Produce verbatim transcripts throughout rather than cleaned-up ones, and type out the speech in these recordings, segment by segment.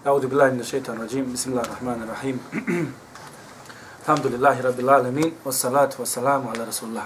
A'udhu billahi minash shaitanir rajim. Bismillahir rahmanir rahim. Alhamdulillahi rabbil alamin. Wassalatu wassalamu ala rasulillah.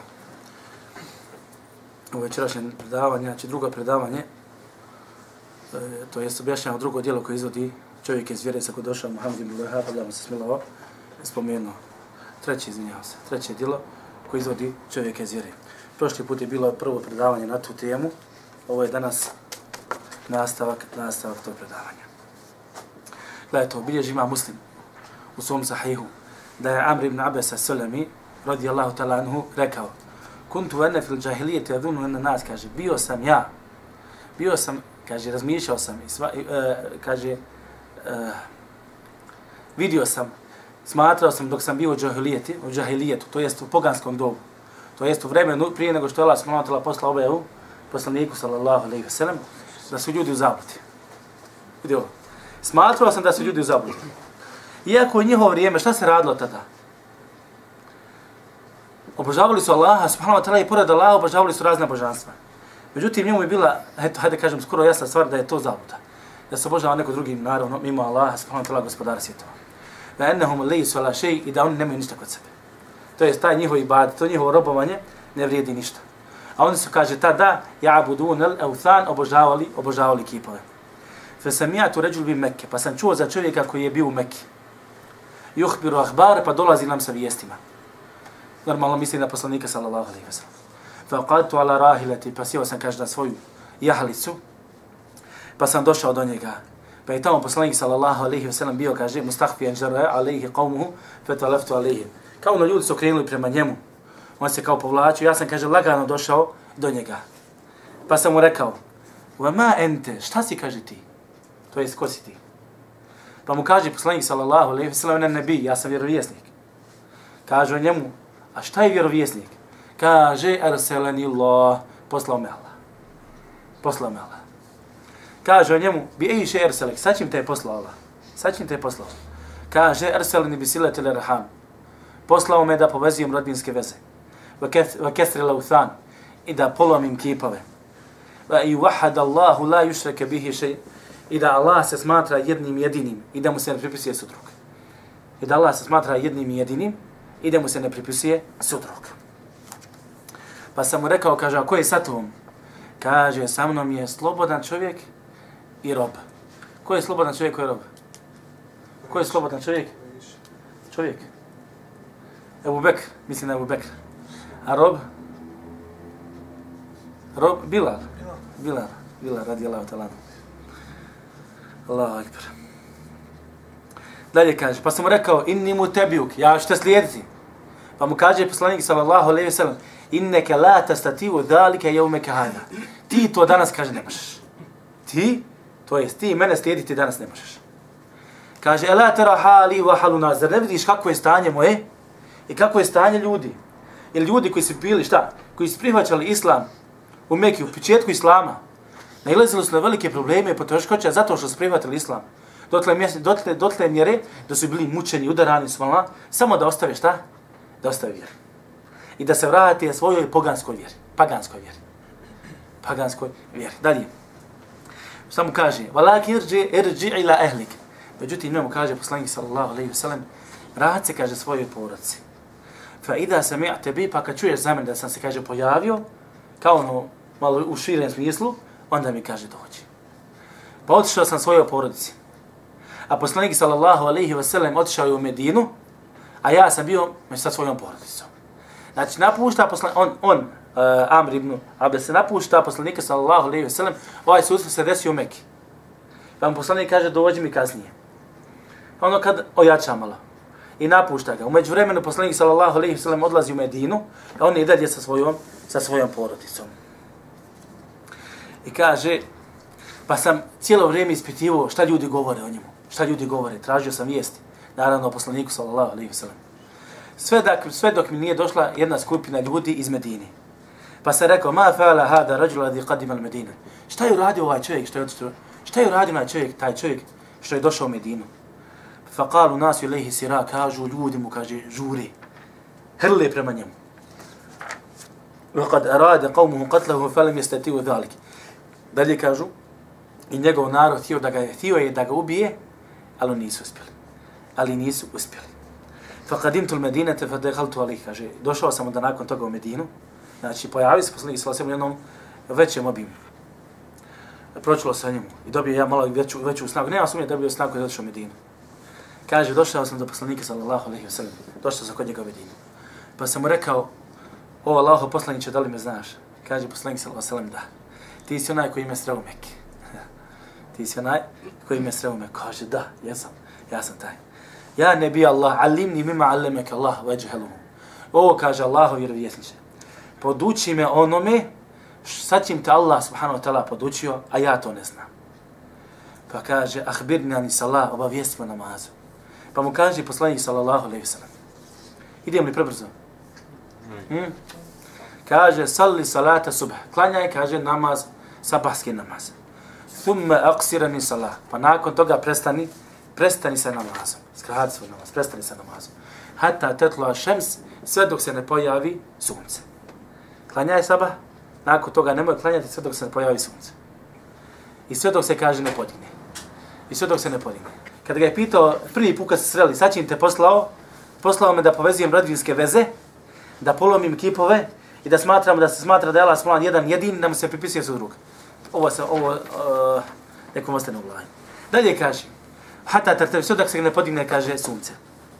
Ovo večerašnje predavanje, znači drugo predavanje, e, to jest objašnjeno drugo djelo koje izvodi čovjek iz vjere, ako došao Muhammed ibn Wahhab, Allah mu se smilovao, spomenuo. Treće, izvinjavam se, treće djelo koje izvodi čovjek iz vjere. Prošli put je bilo prvo predavanje na tu temu, ovo je danas nastavak, nastavak tog predavanja. Gledajte, obilježi ima Muslim u svom sahihu da je Amr ibn Abbas as-Sulami radijallahu ta'ala anhu rekao: Kuntu ene fil džahilijeti adunu ene nas, kaže, bio sam ja, bio sam, kaže, razmišljao sam, i sva, uh, kaže, uh, vidio sam, smatrao sam dok sam bio u džahilijeti, u džahilijetu, to jest u poganskom dobu, to jest u vremenu prije nego što je Allah subhanahu wa ta'ala poslao objavu poslaniku sallallahu alejhi ve sellem, da su ljudi u zabludi. Vidio, smatrao sam da su ljudi u zabludi. Iako u njihovo vrijeme, šta se radilo tada? Obožavali su Allaha subhanahu wa ta'ala i pored Allaha obožavali su razna božanstva. Međutim, njemu je bila, eto, hajde kažem, skoro jasna stvar da je to zabluda. Da se obožava neko drugim, naravno, mimo Allaha subhanahu wa ta'ala, gospodara svjetova. Da ennehum lejsu ala šeji i da oni nemaju ništa kod sebe. To je taj njihov ibadet, to njihovo robovanje ne vrijedi ništa. A oni su, kaže, tada, ja'budun al-awthan, obožavali, obožavali kipove. Fe sam ja tu ređul bi Mekke, pa sam čuo za čovjeka koji je bio u Mekki. Juhbiru ahbare, pa dolazi nam sa vijestima. Normalno misli na poslanika sallallahu alejhi ve sellem. Fa qadtu ala rahilati, pa sjeo sam, kaže, na svoju jahalicu, pa sam došao do njega. Pa je tamo poslanik sallallahu alejhi ve sellem bio, kaže, mustahfiyan jarra alejhi qawmuhu, fa talaftu alejhi. Kao ono ljudi su krenuli prema njemu. On se kao povlačio, ja sam, kaže, lagano došao do njega. Pa sam mu rekao: "Wa ma ente, šta si, kaže, ti?" To jest, ko si ti? Pa mu kaže poslanik sallallahu alejhi ve sellem: "Ne nebi, ja sam vjerovjesnik." Kaže o njemu: "A šta je vjerovjesnik?" Kaže: "Arselani Allah, poslao me Allah." Poslao me Allah. Kaže o njemu: "Bi ej še erselek, sad čim te je poslao Allah?" Sad čim te je poslao? Kaže: "Arselani bi silati l-arham." Poslao me da povezujem rodbinske veze. Va kesri l-awthan, i da polomim kipove. Va i wahad Allahu la yushrake bihi shay, i da Allah se smatra jednim jedinim i da mu se ne pripisuje sutrug. I da Allah se smatra jednim jedinim i da mu se ne pripisuje sutrug. Pa sam mu rekao, kaže, a ko je sa tobom? Kaže, sa mnom je slobodan čovjek i rob. Ko je slobodan čovjek, ko je rob? Ko je slobodan čovjek? Čovjek. Ebu Bekr, mislim na Ebu Bekr. A rob? Rob, Bilal. Bilal, Bilal, radijallahu ta'ala. Allahu akbar. Dalje kaže, pa sam mu rekao: "Inni mutabiuk, ja ću te slijediti." Pa mu kaže poslanik sallallahu alejhi ve sellem: "Innaka la tastati'u zalika yawmaka hada." Ti to danas, kaže, ne možeš. Ti, to jest ti mene slijediti danas ne možeš. Kaže: "Ela tara hali wa halu nas." Zar ne vidiš kako je stanje moje i kako je stanje ljudi? Ili ljudi koji su bili, šta? Koji su prihvaćali islam u Mekki, u početku islama, nailazili su na velike probleme i poteškoće zato što su prihvatili islam. Dotle, dotle, dotle mjere da su bili mučeni, udarani su vama, samo da ostave šta? Da ostave vjeru. I da se vrati svojoj poganskoj vjeri. Paganskoj vjeri. Paganskoj vjeri. Dalje. Samo kaže: "Walaki irji irji ila ahlik." Međutim, njemu kaže poslanik sallallahu alejhi ve sellem: "Vrati se, kaže, svojoj porodici. Fa idha sami'ta bi, pa kad čuješ za mene da sam se, kaže, pojavio, kao ono malo u širem smislu, onda mi, kaže, dođi." Pa otišao sam svojoj porodici. A poslanik sallallahu alejhi ve sellem otišao je u Medinu, a ja sam bio sa svojom porodicom. Znači, napušta poslanik, on, on uh, Amr ibn Abbas se napušta poslanika sallallahu alejhi ve sellem, ovaj susret se desio u Mekki. Pa mu poslanik kaže: "Dođi mi kasnije." Ono kad ojača malo i napušta ga. U međuvremenu poslanik sallallahu alejhi ve sellem odlazi u Medinu, a on je i dalje sa svojom, sa svojom porodicom. I kaže, pa sam cijelo vrijeme ispitivao šta ljudi govore o njemu, šta ljudi govore, tražio sam vijesti, naravno o poslaniku sallallahu alejhi ve sellem. Sve dok, sve dok mi nije došla jedna skupina ljudi iz Medine. Pa sam rekao: "Ma fa'ala hada rajul ladhi qadima al-Medina." Šta je uradio ovaj čovjek što je otišao? Šta je uradio ovaj čovjek, taj čovjek što je došao u Medinu? Fa qalu nasu ilayhi sira, kažu ljudi mu, kaže, žuri, hrle prema njemu. Wa qad arada qawmuhu qatlahu falam yastati'u dhalik. Dalje kažu, i njegov narod htio da ga htio je da ga ubije, ali nisu uspjeli. Ali nisu uspjeli. فَقَدِمْتُ الْمَدِينَةَ فَدَخَلْتُ عَلَيْهِ, kaže, došao sam onda nakon toga u Medinu, znači pojavio se poslanik sallallahu alejhi ve sellem u jednom većem obimu. Pročulo sa njemu i dobio ja malo veću, veću snagu. Nema sumnje da dobio snagu kada je došao u Medinu. Kaže, došao sam do poslanika sallallahu alejhi ve sellem, došao sam kod njega u Medinu. Pa sam mu rekao, o Allaho poslaniče, da li me znaš? Kaže poslanik sallallahu alejhi ve sellem, da. Ti si onaj koji me sreo u Mekke. Ti si onaj koji me sreo u Mekke. Kaže, da, jesam, ja sam taj. Ja ne bi Allah, alimni mima allemeke Allah veđheluhu. Ovo kaže Allahu vjerovjesniče. Poduči me onome sa čim te Allah subhanahu wa ta'ala podučio, a ja to ne znam. Pa kaže, ahbirni ani salah, obavijesti me namazu. Pa mu kaže poslanik sallallahu alejhi ve sellem. Idem li prebrzo? Hmm? Kaže, salli salata subh. Klanjaj, kaže, namaz, sabahski namaz. Thumma aqsirani salah. Pa nakon toga prestani, prestani sa namazom. Skrati svoj namaz, prestani sa namazom. Hatta tetla šems, sve dok se ne pojavi sunce. Klanjaj sabah, nakon toga nemoj klanjati sve dok se ne pojavi sunce. I sve dok se kaže ne podigne. I sve dok se ne podigne. Kada ga je pitao, prvi put kad se sreli, sad će im te poslao, poslao me da povezujem rodbinske veze, da polomim kipove i da smatramo da se smatra da je Allah smolan jedan jedin, da mu se pripisuje su drug. Ovo se, ovo, uh, nekom ostane u glavi. Dalje kaže, hatta tartavi, sve dok se ne podigne, kaže sunce.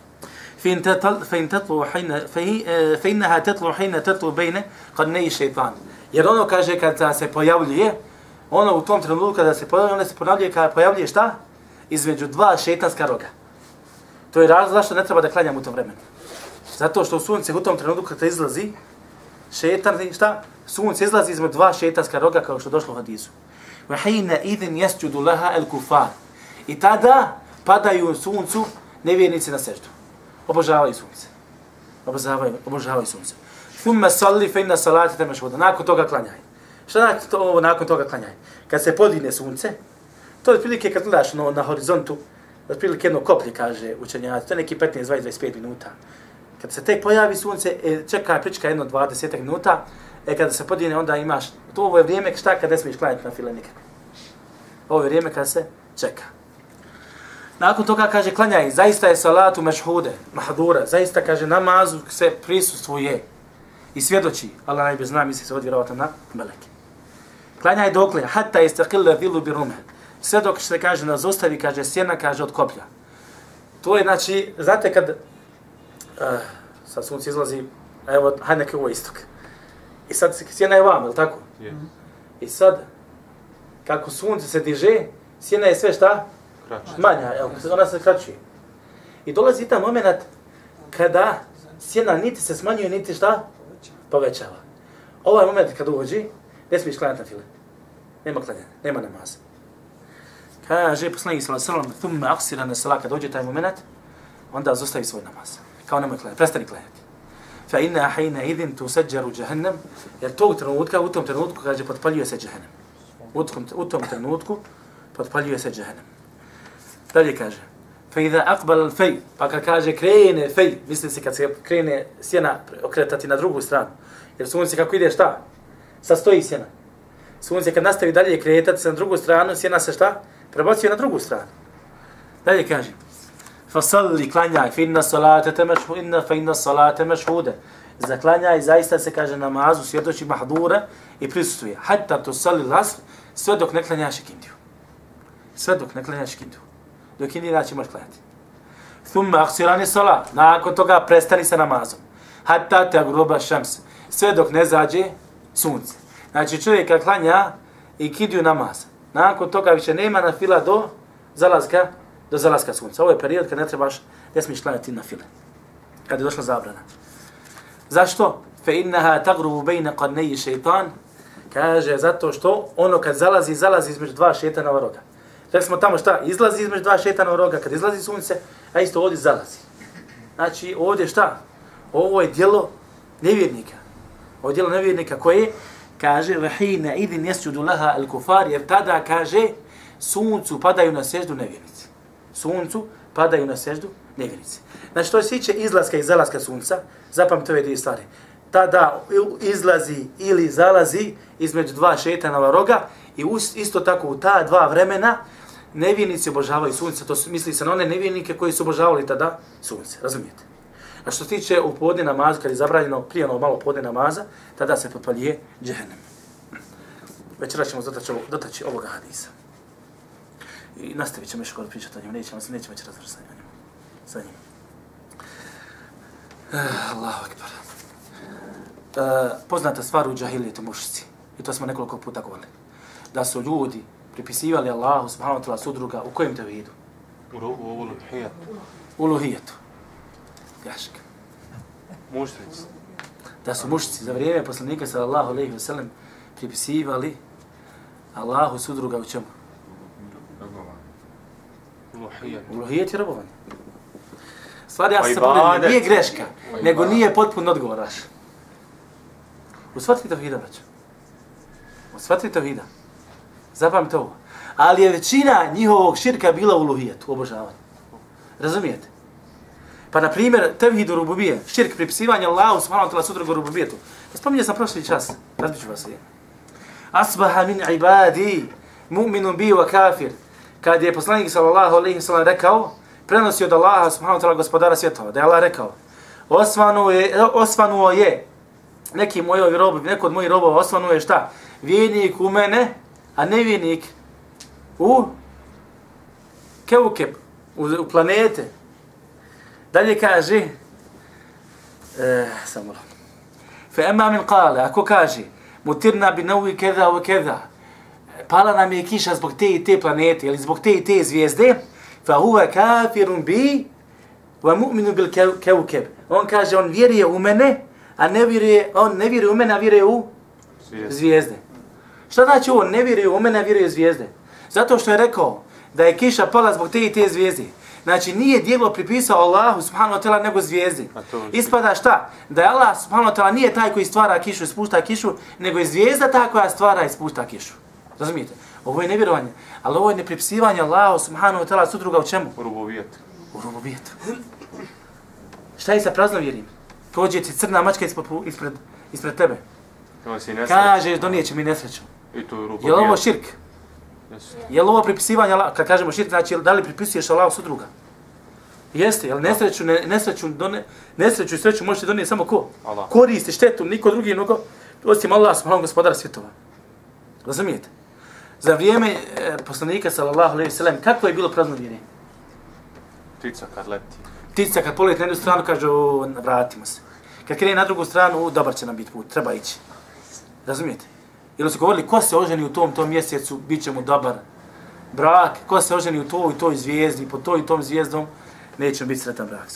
فإنها تطلع حين تطلع بين قرني الشيطان. Jer ono kaže kada se pojavljuje, ono u tom trenutku kada se pojavljuje, ono se pojavljuje kada pojavljuje šta? Između dva šejtanska roga. To je razlog zašto ne treba da klanjamo u tom vremenu. Zato što sunce u tom trenutku kada izlazi, šejtan, šta? Sunce izlazi između dva šejtanska roga kao što došlo u hadisu. وَحِينَ إِذٍ يَسْجُدُ لَهَا الْكُفَارِ. I tada padaju suncu nevjernici na seždu. Obožavaju sunce. Obožavaju, obožavaju sunce. Thumma salli fe inna salate mashhuda. Nakon toga klanjaj. Šta znači to ovo nakon toga klanjaj? Kad se podigne sunce, to je otprilike kad gledaš no, na horizontu, otprilike jedno koplje, kaže učenjaci, to je neki petnaest, dvadeset, dvadeset pet minuta. Kad se tek pojavi sunce, e, čeka, prička jedno dvadeset minuta, e kada se podigne, onda imaš, to ovo je vrijeme šta kad ne smiješ klanjati na file nikako. Ovo je vrijeme kad se čeka. Nakon toga kaže klanjaj, zaista je salatu mešhude, mahdura, zaista kaže namazu se prisustvuje i svjedoči, Allah najbolje zna, misli se ovdje vjerovatno na meleke. Klanjaj dokle, hatta istaqilla dhilu bi rume. Sve dok se kaže na zostavi, kaže sjena, kaže od koplja. To je znači, znate kad uh, sad sunce izlazi, evo, hajde neke ovo istok. I sad sjena je vam, je li tako? Yeah. I sad, kako sunce se diže, sjena je sve šta? Kraće. Manja, evo, ona se kraćuje. I dolazi ta moment kada sjena niti se smanjuje, niti šta? Povećava. Ovaj moment kad uđi, ne smiješ klanjati na file. Nema klanjanja, nema namaza. Kaže poslanik sallallahu alejhi ve sellem, thumma aqsirana salat, kad dođe taj moment, onda zostavi svoj namaz. Kao nemoj klanjati, prestani klanjati. Fa inna hina idhin tusajjaru jahannam, jer tog trenutka, u tom trenutku kaže potpaljuje se džehennem. U tom, u tom trenutku potpaljuje se džehennem. Dalje kaže, fa idha aqbala al-fay, pa kad kaže krene fej, misli se kad se krene sjena okretati na drugu stranu. Jer sunce kako ide šta? Sastoji sjena. Sunce kad nastavi dalje kretati se na drugu stranu, sjena se šta? Prebacuje na drugu stranu. Dalje kaže, fa salli, klanjaj, fa inna salate temešhude, inna fa inna salate mešhude. Zaklanjaj, zaista se kaže namazu, svjedoči mahdura i prisustuje. Hatta tu salli lasr, sve dok ne klanjaš ikindiju. Sve dok ne klanjaš ikindiju. Dok ikindiju naći možeš klanjati. Thumma aqsirani salat, nakon toga prestani sa namazom. Hatta tagruba shams, sve dok ne zađe sunce. Znači čovjek kad klanja ikindiju namaz, nakon toga više nema na fila do zalaska, do zalaska sunca. Ovo je period kad ne trebaš, ne smiješ klanjati na file. Kad je došla zabrana. Zašto? Fe innaha tagrubu bejne qarneji šeitan. Kaže, zato što ono kad zalazi, zalazi između dva šeitanova roga. Rekli smo tamo šta? Izlazi između dva šeitanova roga kad izlazi sunce, a isto ovdje zalazi. Znači, ovdje šta? Ovo je djelo nevjernika. Ovo je djelo nevjernika koje kaže, vahina idin jesjudu laha al kufar, jer tada kaže, suncu padaju na seždu nevjernici. Suncu padaju na seždu nevjernici. Znači, to se tiče izlaska i zalaska sunca, zapamte ove dvije stvari. Tada izlazi ili zalazi između dva šeitanova roga i isto tako u ta dva vremena nevjernici obožavaju sunce, to su, misli se na one nevjernike koji su obožavali tada sunce, razumijete? A što se tiče u podne namaza, kad je zabranjeno prije ono malo podne namaza, tada se potpaljuje džehennem. Večeras ćemo dotaći, ovo, dotaći ovoga hadisa. I nastavit ćemo još kod pričati o njemu, nećemo se, nećemo već razvrstati o njemu. Sa njim. Uh, Allahu ekber. Uh, poznata stvar u džahilijetu mušici. I to smo nekoliko puta govorili. Da su ljudi pripisivali Allahu subhanahu wa ta'ala sudruga u kojem tevhidu? U uluhijetu. U uluhijetu. Gaška. Mušrici. Da su mušici za vrijeme poslanika sallallahu alejhi ve sellem pripisivali Allahu sudruga u čemu? Uluhijet. Uluhijet je robovanje. Stvari, ja se poredim, nije greška, nego nije potpuno odgovoraš. U sva tri tevhida, braćo. U sva tri tevhida. Zapamite ovo. Ali je većina njihovog širka bila u uluhijetu, u obožavanju. Razumijete? Pa, na primjer, tevhid u rububije, širk pripisivanja Allahu subhanahu wa ta'ala sudruga u rububijetu. Spominjao sam prošli čas, razbit ću vas je. Asbaha min ibadi, mu'minun bi wa kafir. Kad je poslanik sallallahu alejhi ve sellem rekao, prenosi od Allaha subhanahu wa ta'ala gospodara svjetova, da je Allah rekao, osvanuo je, osvanuo je neki moji robovi, neko od mojih robova osvanuo je šta? Vjernik u mene, a nevjernik u keukeb, u, u planete. Dalje kaže, e, samo fa emma min qala, ako kaže, mutirna bi novi keda wa keda, pala nam je kiša zbog te i te planete, ili zbog te i te zvijezde, fa huwa kafirun bi wa mu'minu bil kawkab. On kaže, on vjeruje u mene, a ne vjeruje, on ne vjeruje u mene, a vjeruje u zvijezde. zvijezde. Šta znači ovo, ne vjeruje u mene, a vjeruje u zvijezde? Zato što je rekao da je kiša pala zbog te i te zvijezde. Znači, nije djelo pripisao Allahu subhanahu wa ta'ala nego zvijezdi. Ispada šta? Da je Allah subhanahu wa ta'ala nije taj koji stvara kišu i spušta kišu, nego je zvijezda ta koja stvara i spušta kišu. Razumijete? Ovo je nevjerovanje. Ali ovo je nepripisivanje Allahu subhanahu wa ta'ala sudruga u čemu? U rububijetu. U rububijetu. Šta je sa praznovjerim? Prođe ti crna mačka ispred, ispred, ispred tebe. Kažeš, donijet će mi nesreću. I to je rububijet. Je li ovo širk? Je li ovo pripisivanje Allahu? Kad kažemo širk, znači da li pripisuješ Allahu sudruga? Jeste, jel nesreću, ne, nesreću, done, nesreću i sreću možete donijeti samo ko? Allah. Koristi štetu, niko drugi, nego osim Allah subhanahu gospodara svjetova. Razumijete? Za vrijeme e, poslanika sallallahu alejhi ve sellem kako je bilo praznovjerje? Ptica kad leti. Ptica kad poleti na jednu stranu kaže vratimo se. Kad krene na drugu stranu, dobar će nam biti put, treba ići. Razumijete? Ili su govorili ko se oženi u tom tom mjesecu, bit će mu dobar brak, ko se oženi u toj i toj zvijezdi, po toj i tom zvijezdom, neće biti sretan brak.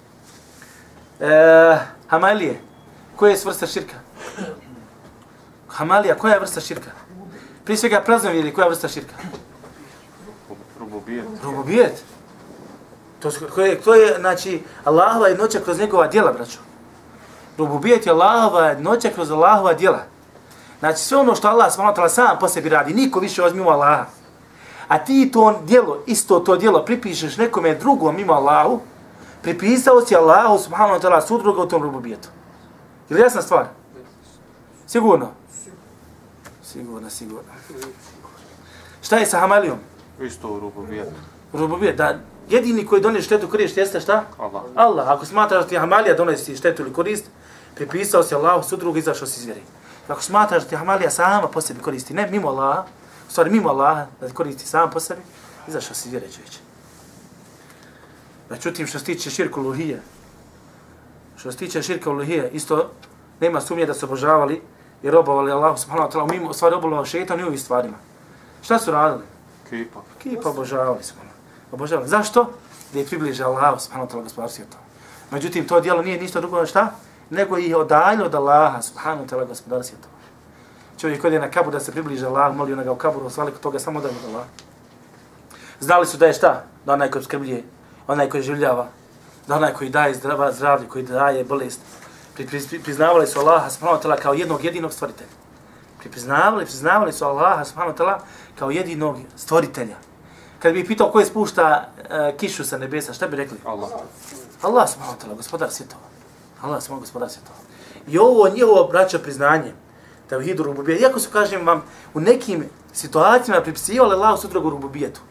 E, Hamalije, koja je vrsta širka? Hamalija, koja je vrsta širka? Prije svega praznovjerje, koja je vrsta širka? Rububijet. Rububijet. To, to, je, to je, znači, Allahova jednoća kroz njegova djela, braćo. Rububijet je Allahova jednoća kroz Allahova djela. Znači, sve ono što Allah subhanahu sam po sebi radi, niko više ozmi u Allaha. A ti to djelo, isto to djelo, pripišeš nekome drugom mimo Allahu, pripisao si Allahu subhanahu wa ta'ala sudruga u tom rububijetu. Je li jasna stvar? Sigurno? Sigurno, sigurno. Šta je sa Hamalijom? Isto u rububijetu. Rububijet, da jedini koji donije štetu korist jeste šta? Allah. Allah. Ako smatraš da ti Hamalija donosi štetu ili korist, pripisao si Allahu sudruga i izašao si iz vjere. Ako smatraš da ti Hamalija sama po sebi koristi, ne mimo Allaha, u stvari mimo Allaha, da ti koristi sam po sebi, izašao si iz vjere, čovječe. Međutim, što se tiče širka uluhije, što se tiče širka uluhije, isto nema sumnje da su obožavali i robovali Allahu subhanahu wa ta'ala, mimo stvari obožavali šeitan i ovih stvarima. Šta su radili? Kipa. Kipa obožavali su. Obožavali. Zašto? Da je približe Allahu subhanahu wa ta'ala gospodar svijeta. Međutim, to djelo nije ništa drugo šta? Nego ih odaljilo od Allaha subhanahu wa ta'ala gospodar svijeta. Čovjek koji je na kabur da se približe Allah, molio na ga u kaburu, osvali kod toga samo da je od Allaha. Znali su da je šta? Da onaj koji skrbljuje, onaj koji življava, da onaj koji daje zdrava, zdravlje, koji daje bolest. Pri, pri, priznavali su Allaha subhanahu wa ta'ala kao jednog jedinog stvoritelja. Priznavali, priznavali su Allaha subhanahu wa ta'ala kao jedinog stvoritelja. Kad bi pitao ko je spušta uh, kišu sa nebesa, šta bi rekli? Allah. Allah subhanahu wa ta'ala, gospodar svjetova. Allah subhanahu gospodar svjetova. I ovo njihovo braćo priznanje, tevhidu rububije, iako su, kažem vam, u nekim situacijama pripisivali Allahu sudrugu rububijetu.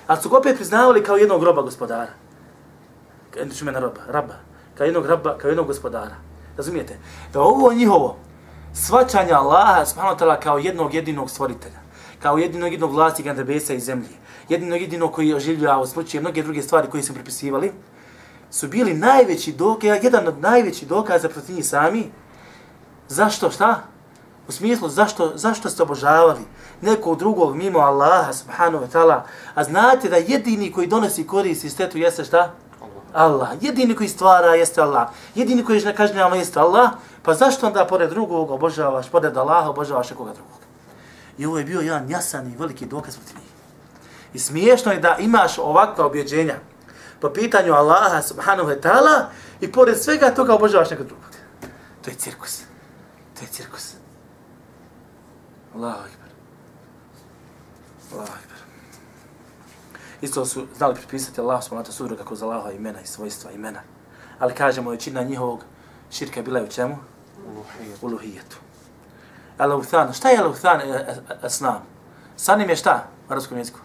Ali su ga opet priznavali kao jednog roba gospodara. Ču mene roba, raba. Kao jednog raba, kao jednog gospodara. Razumijete? Da ovo njihovo svačanje Allaha subhanahu wa ta'ala kao jednog jedinog stvoritelja, kao jedinog jedinog vlasnika nebesa i zemlje, jedinog jedinog koji oživljava, usmrćuje mnoge druge stvari koje su pripisivali, su bili najveći dokaz, jedan od najvećih dokaza protiv njih sami. Zašto, šta? U smislu, zašto, zašto ste obožavali nekog drugog mimo Allaha subhanahu wa ta'ala, a znate da jedini koji donosi korist i štetu jeste šta? Allah. Jedini koji stvara jeste Allah. Jedini koji ne kažnjava jeste Allah. Pa zašto onda pored drugog obožavaš, pored Allaha obožavaš nekoga drugog? I ovo je bio jedan jasan i veliki dokaz protiv njih. I smiješno je da imaš ovakva objeđenja po pitanju Allaha subhanahu wa ta'ala i pored svega toga obožavaš nekog drugog. To je cirkus. To je cirkus. Allahu ekber. Allahu ekber. Isto su znali pripisati Allahu subhanahu wa ta'ala sudruga kroz Allahova imena i svojstva imena. Ali kažemo, većina njihovog širka bila je u čemu? U uluhijetu. Al-Uthan. Šta je Al-Uthan asnam? Sanim je šta u arabskom jeziku?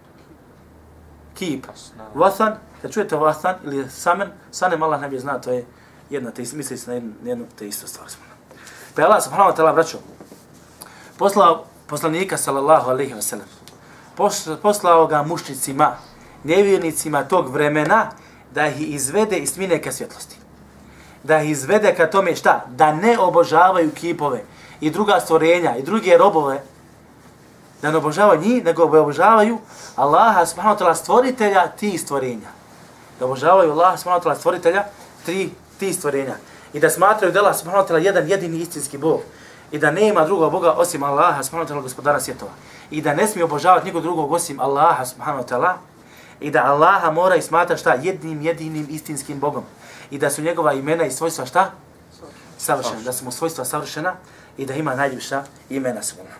Kip. Vathan. Kad čujete vathan ili samen, sanem Allah ne bi zna, to je jedna te isto, misli se na jednu, jednu te isto stvar. Pa je Allah subhanahu wa ta'ala braćo poslao poslanika sallallahu alejhi ve sellem. Poslao ga mušnicima, nevjernicima tog vremena da ih izvede iz tmine ka svjetlosti. Da ih izvede ka tome šta? Da ne obožavaju kipove i druga stvorenja i druge robove. Da ne obožavaju njih, nego obožavaju Allaha subhanahu wa ta'ala stvoritelja tih stvorenja. Da obožavaju Allaha subhanahu wa ta'ala stvoritelja tri tih stvorenja. I da smatraju da Allah subhanahu wa ta'ala jedan jedini istinski Bog. I da nema drugog Boga osim Allaha subhanahu wa ta'ala gospodara svjetova. I da ne smije obožavati nikog drugog osim Allaha subhanahu wa ta'ala. I da Allaha mora i smatra šta? Jednim jedinim istinskim Bogom. I da su njegova imena i svojstva šta? Savršena. Da su mu svojstva savršena i da ima najljepša imena svoga.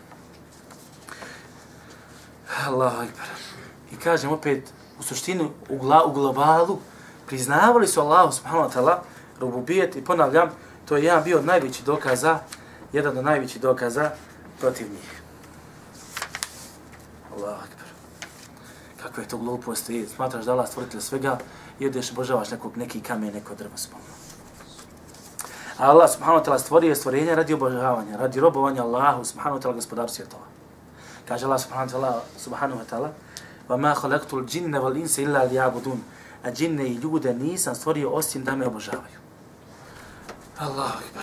Allahu ekber. I kažem opet, u suštinu, u, gla, u globalu, priznavali su Allahu subhanahu wa ta'ala rububijet i ponavljam, to je jedan bio od najvećih dokaza, jedan od najvećih dokaza protiv njih. Allahu ekber. Kako je to glupost i smatraš da Allah stvoritelj svega i odeš obožavaš nekog, neki kamen, neko drvo spomno. A Allah subhanahu wa ta'ala stvorio stvorenja radi obožavanja, radi robovanja Allahu subhanahu wa ta'ala gospodaru svjetova. Kaže Allah subhanahu wa ta'ala, subhanahu wa ta'ala, وَمَا خَلَقْتُ الْجِنَّ وَالْإِنْسَ إِلَّا لِيَعْبُدُونَ. A džinne i ljude nisam stvorio osim da me obožavaju. Allahu ekber.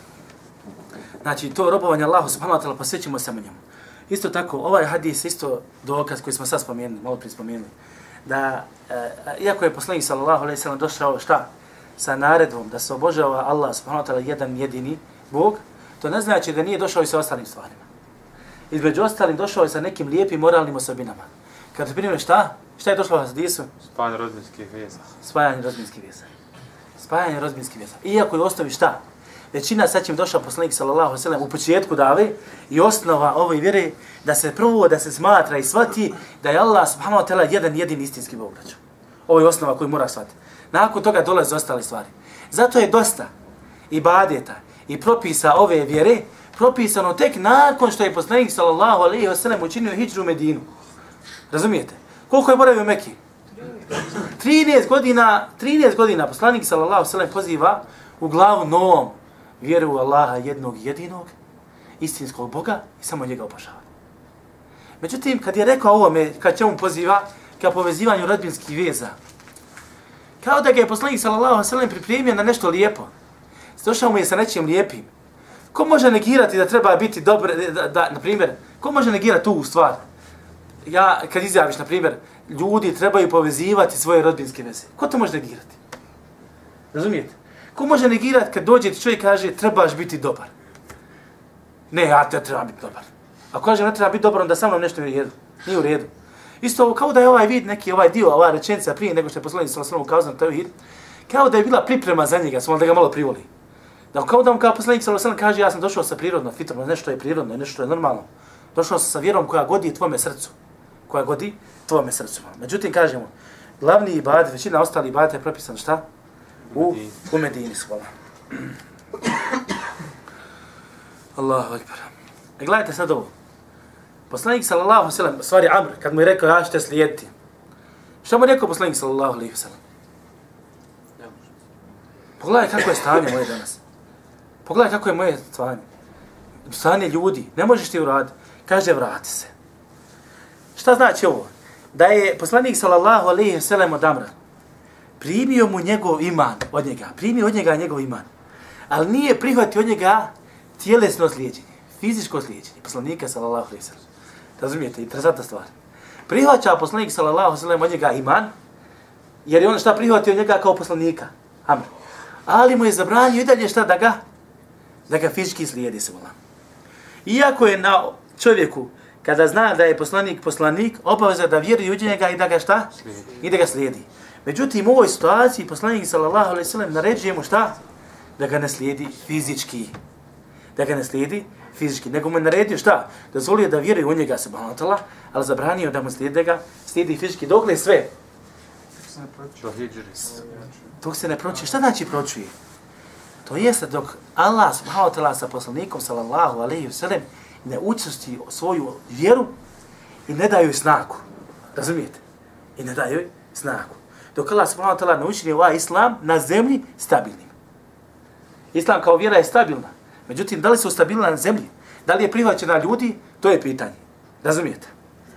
Znači, to robovanje Allahu subhanahu wa ta'ala posvećimo samo njemu. Isto tako, ovaj hadis isto dokaz koji smo sad spomenuli, malo prije spomenuli, da, e, iako je poslanik sallallahu alejhi ve sellem došao šta? Sa naredbom da se obožava Allah subhanahu wa ta'ala jedan jedini Bog, to ne znači da nije došao i sa ostalim stvarima. Između ostalim došao je sa nekim lijepim moralnim osobinama. Kad primjer šta? Šta je došlo u hadisu? Spajanje rodbinskih veza. Spajanje rodbinskih veza. Spajanje rodbinskih veza. Iako je osnovi šta? Većina, sad će im došao poslanik sallallahu alejhi ve sellem u početku dave i osnova ove vjere da se prvo da se smatra i shvati da je Allah subhanahu wa ta'ala jedan jedini istinski Bog. Ovo je osnova koju mora shvatiti. Nakon toga dolaze ostale stvari. Zato je dosta ibadeta i propisa ove vjere propisano tek nakon što je poslanik sallallahu alejhi ve sellem učinio hidžru u Medinu. Razumijete? Koliko je boravio u Mekki? trinaest godina, trinaest godina poslanik sallallahu alejhi ve sellem poziva u glavu novom vjeru u Allaha jednog jedinog, istinskog Boga i samo njega obožava. Međutim, kad je rekao ovome, kad čemu poziva, ka povezivanju rodbinskih veza, kao da ga je poslanik sallallahu alejhi ve sellem pripremio na nešto lijepo. Došao mu je sa nečim lijepim. Ko može negirati da treba biti dobro, da, da, na primjer, ko može negirati tu stvar? Ja, kad izjaviš, na primjer, ljudi trebaju povezivati svoje rodbinske veze. Ko to može negirati? Razumijete? Ko može negirati kad dođe ti čovjek kaže trebaš biti dobar? Ne, ja te treba biti dobar. Ako kaže ne treba biti dobar, onda sa mnom nešto nije u redu. Nije u redu. Isto kao da je ovaj vid, neki ovaj dio, ova rečenica prije nego što je poslanik sallallahu alejhi ve sellem ukazao na taj vid, kao da je bila priprema za njega, samo da ga malo privoli. Da kao da mu kao poslanik sallallahu alejhi ve sellem kaže ja sam došao sa prirodno, fitrno, nešto je prirodno, nešto je normalno. Došao sam sa vjerom koja godi tvome srcu. Koja godi tvome srcu. Međutim, kažemo, glavni ibadet, većina ostalih ibadeta je propisan šta? U, u Medini svola. Allahu ekber. E gledajte sad ovo. Poslanik sallallahu alejhi ve sellem, stvari Amr, kad mu je rekao ja ću te slijediti, Šta mu je rekao poslanik sallallahu alejhi ve sellem? Pogledaj kako je stanje moje danas. Pogledaj kako je moje stanje. Stanje ljudi. Ne možeš ti uraditi. Kaže, vrati se. Šta znači ovo? Da je poslanik sallallahu alejhi ve sellem od Amra primio mu njegov iman od njega. Primio od njega njegov iman. Ali nije prihvatio od njega tjelesno slijedjenje. Fizičko slijedjenje. Poslanika sallallahu alejhi ve sellem. Razumijete? Interesantna stvar. Prihvaća poslanik sallallahu alejhi ve sellem od njega iman, jer je on šta prihvatio od njega kao poslanika. Amr. Ali mu je zabranio i dalje šta da ga, da ga fizički slijedi se vola. Iako je na čovjeku, kada zna da je poslanik poslanik, obaveza da vjeruje u njega i da ga šta? Slijedi. I da ga slijedi. Međutim, u ovoj situaciji poslanik sallallahu alejhi ve sellem naređuje mu šta? Da ga ne slijedi fizički. Da ga ne slijedi fizički. Nego mu je naredio šta? Dozvolio da vjeruje u njega subhanahu wa ta'ala, ali zabranio da mu slijedi ga, slijedi fizički. Dokle sve? Dok se ne pročuje. Šta znači pročuje? To jeste dok Allah subhanahu wa ta'ala sa poslanikom sallallahu alejhi ve sellem ne učvrsti svoju vjeru i ne daju joj snagu. Razumijete? I ne daju joj snagu. Dok Allah subhanahu wa ta'ala ne učini ovaj islam na zemlji stabilnim. Islam kao vjera je stabilna. Međutim, da li su stabilna na zemlji? Da li je prihvaćena ljudi? To je pitanje. Razumijete?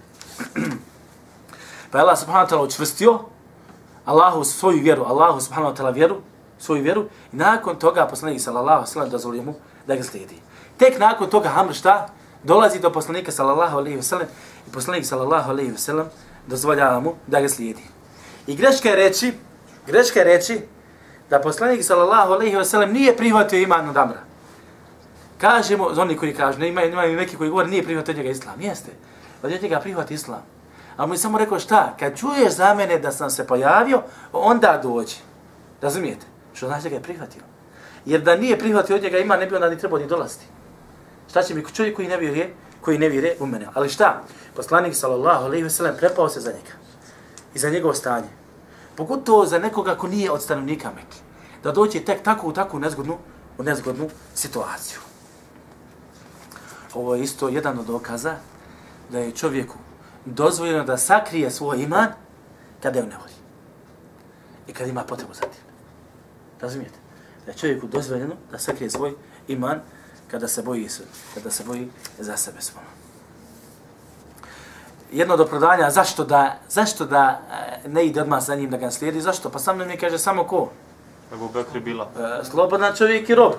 Pa je Allah subhanahu wa ta'ala učvrstio Allahu svoju vjeru, Allahu subhanahu wa ta'ala vjeru, svoju vjeru i nakon toga poslanik sallallahu alejhi ve sellem dozvolio mu da ga slijedi. Tek nakon toga Amr šta? Dolazi do poslanika sallallahu alejhi ve sellem i poslanik sallallahu alejhi ve sellem dozvoljava mu da ga slijedi. I greška je reći, greška je reći da poslanik sallallahu alejhi ve sellem nije prihvatio iman od Amra. Kažemo, oni koji kažu, ne imaju, imaju neki koji govore nije prihvatio od njega islam. Jeste, od njega prihvati islam. Ali mu je samo rekao šta, kad čuješ za mene da sam se pojavio, onda dođi. Razumijete? Što znači da ga je prihvatio. Jer da nije prihvatio od njega ima, ne bi onda ni trebao ni dolaziti. Šta će mi čovjek koji ne vjeruje, koji ne vjeruje u mene. Ali šta? Poslanik sallallahu alejhi ve sellem prepao se za njega. I za njegovo stanje. Pogotovo za nekoga ko nije od stanovnika Mekke. Da dođe tek tako u takvu nezgodnu, u nezgodnu situaciju. Ovo je isto jedan od dokaza da je čovjeku dozvoljeno da sakrije svoj iman kada je u nevolji. I kada ima potrebu za tim. Razumijete? Da je čovjeku dozvoljeno da sakrije svoj iman kada se boji sve, kada se boji za sebe svoj. Jedno od opravdanja, zašto da, zašto da ne ide odmah za njim da ga slijedi, zašto? Pa sam nam mi kaže samo ko? Nego Bekri bila. E, slobodan čovjek i rob.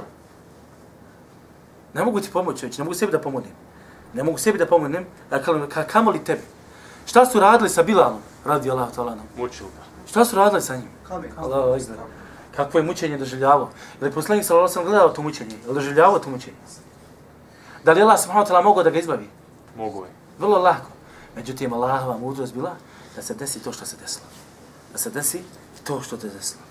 Ne mogu ti pomoći već, ne mogu sebi da pomognem. Ne mogu sebi da pomognem, ka, kamo li tebi? Šta su radili sa Bilalom? Radi Allah ta'ala nam. Mučili ga. Šta su radili sa njim? Allah izgled. Kakvo je mučenje doživljavao? Je li poslanik sallallahu alejhi ve sellem gledao to mučenje? Je li doživljavao to mučenje? Da li Allah subhanahu wa ta'ala mogao da ga izbavi? Mogu je. Vrlo lako. Međutim, Allahova mudrost bila da se desi to što se desilo. Da se desi to što se desilo.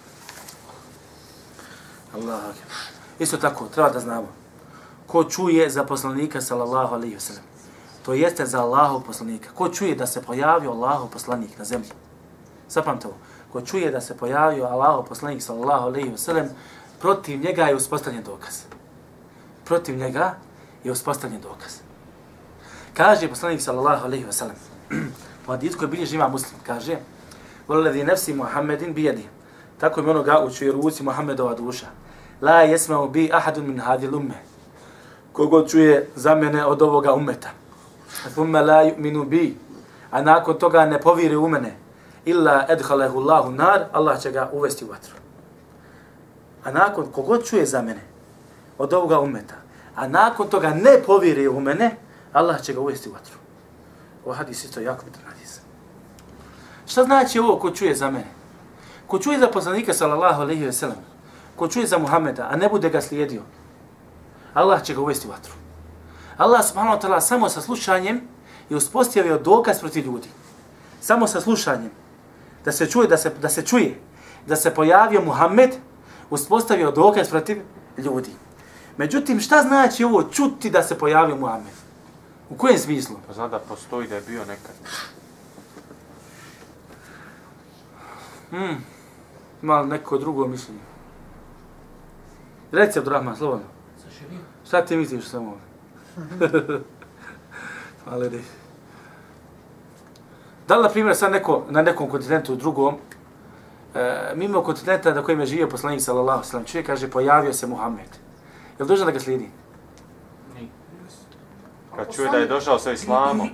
Allah. Isto tako, treba da znamo. Ko čuje za poslanika sallallahu alejhi ve sellem? To jeste za Allahov poslanika. Ko čuje da se pojavio Allahov poslanik na zemlji? Zapamte ovo. Ko čuje da se pojavio Allahov poslanik sallallahu alejhi ve sellem, protiv njega je uspostavljen dokaz. Protiv njega je uspostavljen dokaz. Kaže poslanik sallallahu alejhi ve sellem, u hadisu koji bilježi ima Muslim, kaže: "Wallazi nafsi Muhammedin biyadi." Tako mi onoga u čijoj ruci Muhammedova duša. La yasma'u bi ahadun min hadhihi al-ummah. Kogod čuje za mene od ovoga ummeta. Thumma la yu'minu bi. A nakon toga ne povjeri u mene. Illa adkhalahu Allahu nar, Allah će ga uvesti u vatru. A nakon kogod čuje za mene od ovoga ummeta, a nakon toga ne povjeri u mene, Allah će ga uvesti u vatru. Ovo hadis isto jako bitan hadis. Šta znači ovo ko čuje za mene? Ko čuje za poslanika sallallahu alejhi ve sellem, ko čuje za Muhameda, a ne bude ga slijedio, Allah će ga uvesti u vatru. Allah subhanahu wa ta'ala samo sa slušanjem je uspostavio dokaz protiv ljudi. Samo sa slušanjem. Da se čuje, da se, da se čuje, da se pojavio Muhammed, uspostavio dokaz protiv ljudi. Međutim, šta znači ovo čuti da se pojavio Muhammed? U kojem smislu? Pa zna da postoji da je bio nekad. Hmm. Malo neko drugo mišljenje. Reci, Abdurrahman, slobodno. Šta ti misliš samo? Ali reći. Da li, na primjer, sad neko na nekom kontinentu drugom, e, mimo kontinenta na kojem je živio poslanik sallallahu alejhi ve sellem, čovjek kaže pojavio se Muhammed. Je li dužan da ga slijedi? Nije. Kad čuje da je došao sa islamom.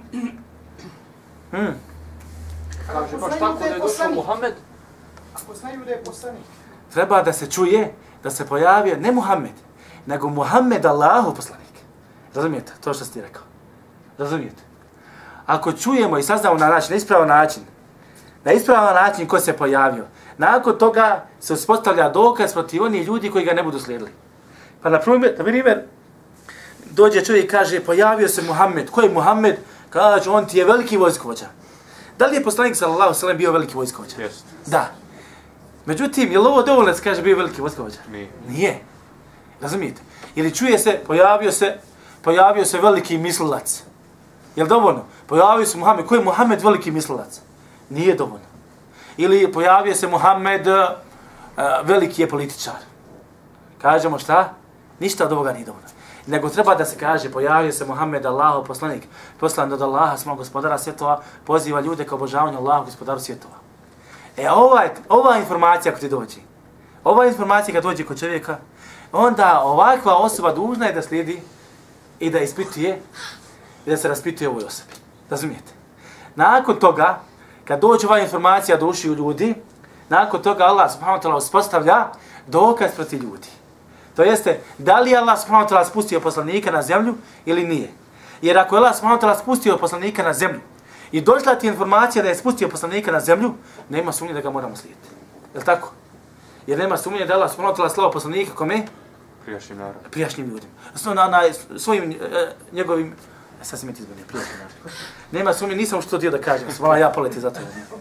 Hmm. Kaže baš tako da je došao Muhammed. Ako znaju da je poslanik. Treba da se čuje da se pojavio ne Muhammed, nego Muhammed Allahu poslanik. Razumijete? To što ste rekao. Razumijete? Ako čujemo i saznamo na način, na ispravan način, na ispravan način ko se pojavio, nakon toga se uspostavlja dokaz protiv onih ljudi koji ga ne budu slijedili. Pa na primjer, na primjer dođe čovjek i kaže pojavio se Muhammed. Ko je Muhammed? Kaže on ti je veliki vojskovođa. Da li je poslanik sallallahu alejhi ve sellem bio veliki vojskovođa? Yes. Da. Međutim, je li ovo dovoljno da se kaže bio veliki vojskovođa? Nije. Nije. Razumijete? Ili čuje se, pojavio se, pojavio se veliki mislilac. Je li dovoljno? Pojavio se Muhammed. Ko je Muhammed veliki mislilac? Nije dovoljno. Ili pojavio se Muhammed, uh, veliki je političar. Kažemo šta? Ništa od ovoga nije dovoljno. Nego treba da se kaže, pojavio se Muhammed, Allahov poslanik, poslan od Allaha, svog gospodara svjetova, poziva ljude ka obožavanju Allaha, gospodaru svjetova. E, ova, ova informacija ako ti dođe, ova informacija kad dođe kod čovjeka, onda ovakva osoba dužna je da slijedi i da ispituje i da se raspituje ovoj osobi. Razumijete? Nakon toga, kad dođe ova informacija do ušiju ljudi, nakon toga Allah subhanahu wa ta'ala uspostavlja dokaz protiv ljudi. To jeste, da li je Allah subhanahu wa ta'ala spustio poslanika na zemlju ili nije. Jer ako je Allah subhanahu wa ta'ala spustio poslanika na zemlju i došla ti informacija da je spustio poslanika na zemlju, nema sumnje da ga moramo slijediti. Je li tako? Jer nema sumnje da je Allah subhanahu wa ta'ala slao poslanika kome? Prijašnjim narodom. Prijašnjim ljudima. Na, na svojim e, njegovim... E, sad se mi ti izbunio, prijašnjim narodom. Nema sumnje, nisam što htio da kažem, svala ja poleti za to.